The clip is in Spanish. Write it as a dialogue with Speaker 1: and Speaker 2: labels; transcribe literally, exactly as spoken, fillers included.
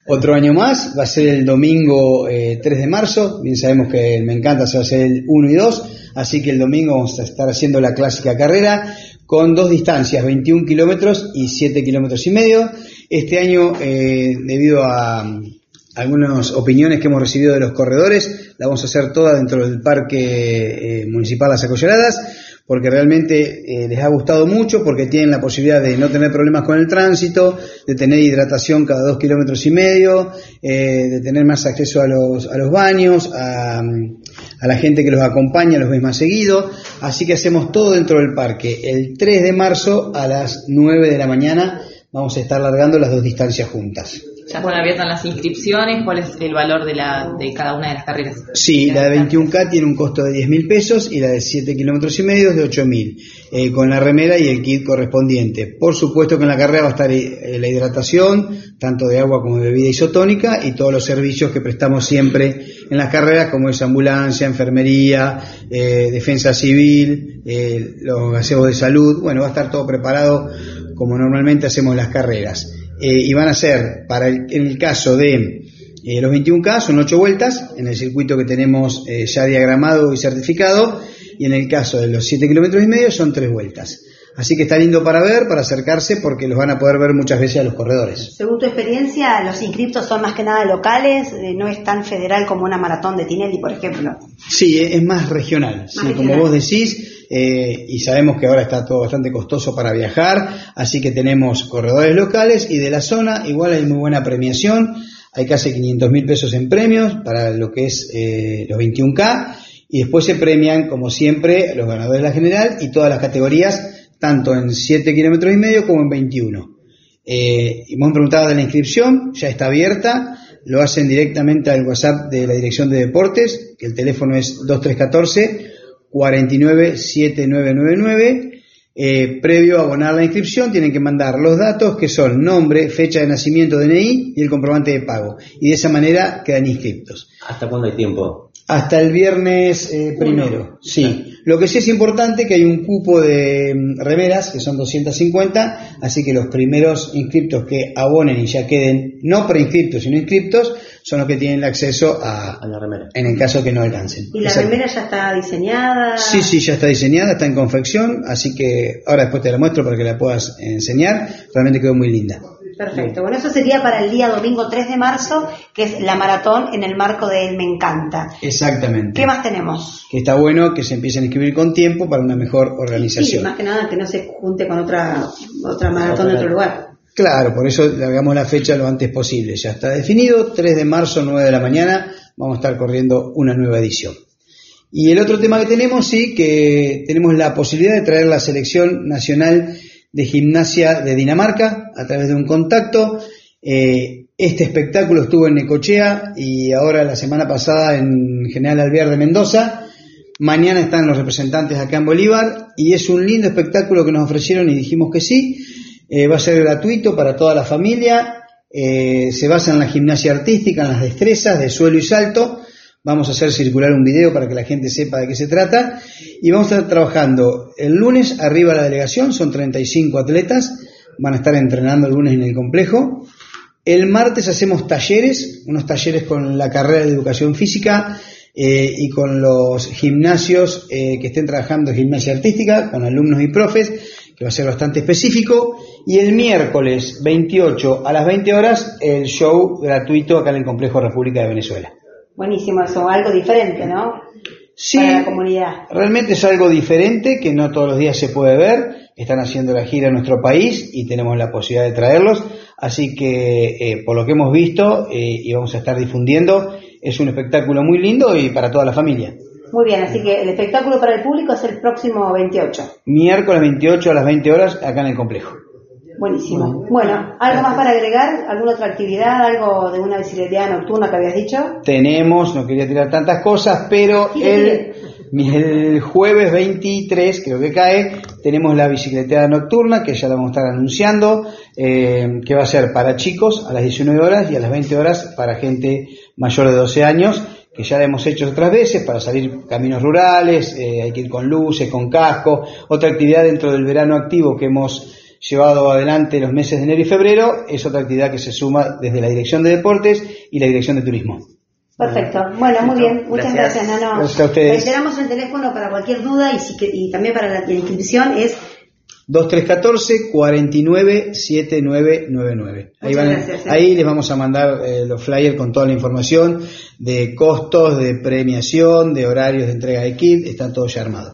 Speaker 1: Otro año más, va a ser el domingo eh, tres de marzo, bien sabemos que el Me Encanta se va a hacer el uno y dos, así que el domingo vamos a estar haciendo la clásica carrera con dos distancias, veintiún kilómetros y siete kilómetros y medio. Este año, eh, debido a algunas opiniones que hemos recibido de los corredores, la vamos a hacer toda dentro del Parque eh, Municipal Las Acollaradas, porque realmente eh, les ha gustado mucho, porque tienen la posibilidad de no tener problemas con el tránsito, de tener hidratación cada dos kilómetros y medio, eh, de tener más acceso a los, a los baños, a, a la gente que los acompaña, los ves más seguido, así que hacemos todo dentro del parque. El tres de marzo a las nueve de la mañana vamos a estar largando las dos distancias juntas.
Speaker 2: ¿Ya están abiertas las inscripciones? ¿Cuál es el valor de la de cada una de las carreras?
Speaker 1: Sí, la de veintiún K tiene un costo de diez mil pesos y la de siete kilómetros y medio es de ocho mil, eh, con la remera y el kit correspondiente. Por supuesto que en la carrera va a estar eh, la hidratación, tanto de agua como de bebida isotónica, y todos los servicios que prestamos siempre en las carreras, como es ambulancia, enfermería, eh, defensa civil, eh, los gaseos de salud. Bueno, va a estar todo preparado como normalmente hacemos las carreras. Eh, y van a ser, para el, en el caso de eh, los veintiún K, son ocho vueltas en el circuito que tenemos eh, ya diagramado y certificado, y en el caso de los siete kilómetros y medio son tres vueltas. Así que está lindo para ver, para acercarse, porque los van a poder ver muchas veces a los corredores.
Speaker 3: Según tu experiencia, los inscriptos son más que nada locales, eh, no es tan federal como una maratón de Tinelli, por ejemplo.
Speaker 1: Sí, es más regional,
Speaker 3: más
Speaker 1: sí,
Speaker 3: regional.
Speaker 1: Como vos decís. Eh, y sabemos que ahora está todo bastante costoso para viajar, así que tenemos corredores locales y de la zona. Igual hay muy buena premiación, hay casi quinientos mil pesos en premios para lo que es eh, los veintiún K, y después se premian, como siempre, los ganadores de la general y todas las categorías, tanto en siete kilómetros y medio como en veintiuno. Eh, y me han preguntado de la inscripción, ya está abierta, lo hacen directamente al WhatsApp de la Dirección de Deportes, que el teléfono es dos tres uno cuatro, cuarenta y nueve, setenta y nueve noventa y nueve. Eh, previo a abonar la inscripción tienen que mandar los datos, que son nombre, fecha de nacimiento, D N I y el comprobante de pago, y de esa manera quedan inscriptos.
Speaker 4: ¿Hasta cuándo hay tiempo?
Speaker 1: Hasta el viernes eh, primero, sí. Lo que sí es importante que hay un cupo de mm, remeras, que son doscientas cincuenta, así que los primeros inscriptos que abonen y ya queden, no preinscriptos, sino inscriptos, son los que tienen el acceso a,
Speaker 4: a la remera,
Speaker 1: en el caso que no alcancen.
Speaker 3: ¿Y la
Speaker 1: Exacto.
Speaker 3: remera ya está diseñada?
Speaker 1: Sí, sí, ya está diseñada, está en confección, así que ahora después te la muestro para que la puedas enseñar. Realmente quedó muy linda.
Speaker 3: Perfecto, bueno, eso sería para el día domingo tres de marzo, que es la maratón en el marco del Me Encanta.
Speaker 1: Exactamente.
Speaker 3: ¿Qué más tenemos?
Speaker 1: Que está bueno que se empiecen a inscribir con tiempo para una mejor organización.
Speaker 3: Sí, más que nada que no se junte con otra otra maratón en otro lugar.
Speaker 1: Claro, por eso hagamos la fecha lo antes posible. Ya está definido, tres de marzo, nueve de la mañana, vamos a estar corriendo una nueva edición. Y el otro tema que tenemos, sí, que tenemos la posibilidad de traer la selección nacional de gimnasia de Dinamarca a través de un contacto. Eh, este espectáculo estuvo en Necochea y ahora la semana pasada en General Alvear de Mendoza. Mañana están los representantes acá en Bolívar y es un lindo espectáculo que nos ofrecieron y dijimos que sí. Eh, va a ser gratuito para toda la familia. Eh, se basa en la gimnasia artística, en las destrezas de suelo y salto. Vamos a hacer circular un video para que la gente sepa de qué se trata. Y vamos a estar trabajando el lunes arriba de la delegación, son treinta y cinco atletas, van a estar entrenando el lunes en el complejo. El martes hacemos talleres, unos talleres con la carrera de educación física eh, y con los gimnasios eh, que estén trabajando en gimnasia artística, con alumnos y profes, que va a ser bastante específico. Y el miércoles veintiocho a las veinte horas, el show gratuito acá en el complejo República de Venezuela.
Speaker 3: Buenísimo, eso, algo diferente, ¿no?
Speaker 1: Sí,
Speaker 3: para la comunidad.
Speaker 1: Realmente es algo diferente que no todos los días se puede ver. Están haciendo la gira en nuestro país y tenemos la posibilidad de traerlos. Así que, eh, por lo que hemos visto eh, y vamos a estar difundiendo, es un espectáculo muy lindo y para toda la familia.
Speaker 3: Muy bien, así que el espectáculo para el público es el próximo veintiocho.
Speaker 1: Miércoles veintiocho a las veinte horas acá en el complejo.
Speaker 3: Buenísimo. Bueno, ¿algo más para agregar? ¿Alguna otra actividad? ¿Algo de una bicicleteada nocturna que habías dicho?
Speaker 1: Tenemos, no quería tirar tantas cosas, pero
Speaker 3: Sí,
Speaker 1: el, el jueves veintitrés, creo que cae, tenemos la bicicleteada nocturna, que ya la vamos a estar anunciando, eh, que va a ser para chicos a las diecinueve horas y a las veinte horas para gente mayor de doce años, que ya la hemos hecho otras veces para salir caminos rurales, eh, hay que ir con luces, con casco. Otra actividad dentro del verano activo que hemos llevado adelante los meses de enero y febrero, es otra actividad que se suma desde la Dirección de Deportes y la Dirección de Turismo.
Speaker 3: Perfecto. Bueno, muy bien. Muchas gracias,
Speaker 2: gracias
Speaker 3: Nano.
Speaker 1: Gracias a ustedes.
Speaker 3: Reiteramos el teléfono para cualquier duda y, si, y también para la, la inscripción es
Speaker 1: dos tres uno cuatro, cuatro nueve siete nueve nueve nueve. Ahí, van,
Speaker 3: gracias, eh.
Speaker 1: ahí les vamos a mandar eh, los flyers con toda la información de costos, de premiación, de horarios de entrega de kit, está todo ya armado.